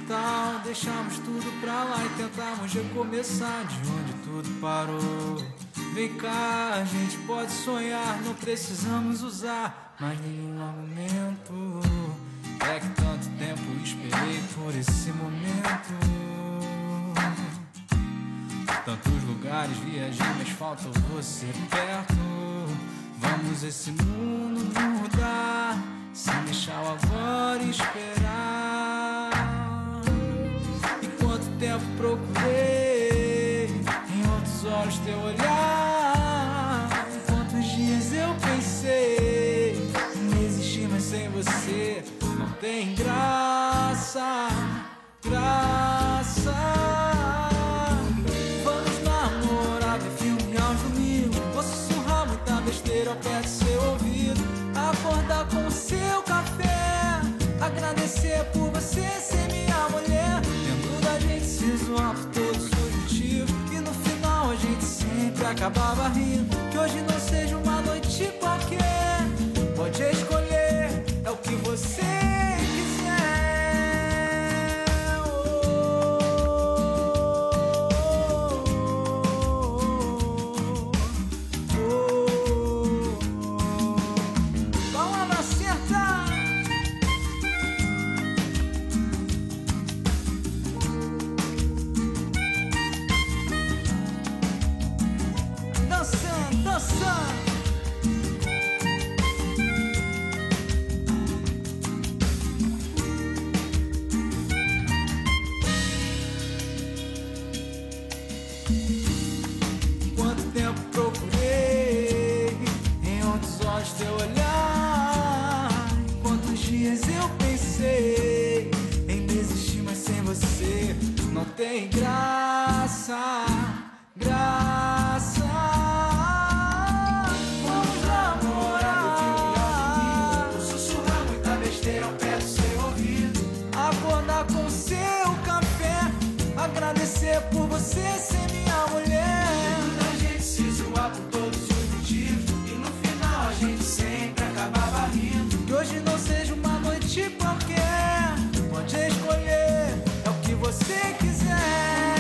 tal deixamos tudo pra lá e tentamos recomeçar de onde tudo parou? Vem cá, a gente pode sonhar, não precisamos usar mais nenhum argumento. É que tanto tempo esperei por esse momento. Tantos lugares viajei, mas falta você perto. Vamos esse mundo mudar, sem deixar o agora esperar. E quanto tempo procurei em outros olhos teu olhar. Quantos dias eu pensei em existir, mas sem você não tem graça, graça. Vamos namorar, ver filme aos domingos, vou sussurrar muita besteira ao pé do seu ouvido, acordar com o seu café, agradecer por você ser minha mulher. Lembro da gente se zoar por todos os motivos, e no final a gente sempre acabava rindo. Que hoje não seja uma noite qualquer, pode escolher, é o que você quiser. Palavra certa. Dançando, dançando. Quanto tempo procurei em outros olhos teu olhar. Quantos dias eu pensei em desistir, mas sem você não tem graça, graça. Vamos namorar, vou sussurrar muita besteira ao pé do seu ouvido, acordar com seu café, agradecer por você ser minha mulher. A gente se zoar por todos os motivos, e no final a gente sempre acabava rindo. Que hoje não seja uma noite qualquer, pode escolher, é o que você quiser.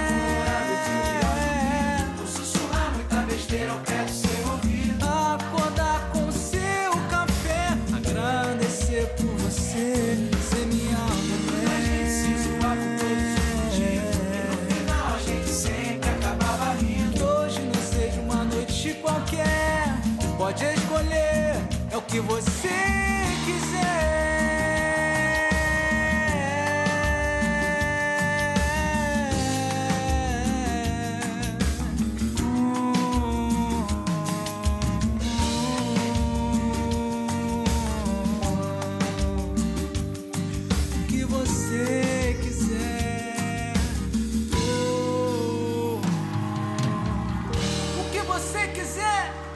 Vou sussurrar muita besteira ao pé do seu ouvido, acordar com seu café, agradecer por você ser minha mulher. A gente se zoar por todos os motivos, e no final a gente sempre acabava rindo. Que hoje não seja uma noite qualquer, pode escolher, é o que você quiser. O que você quiser. O que você quiser.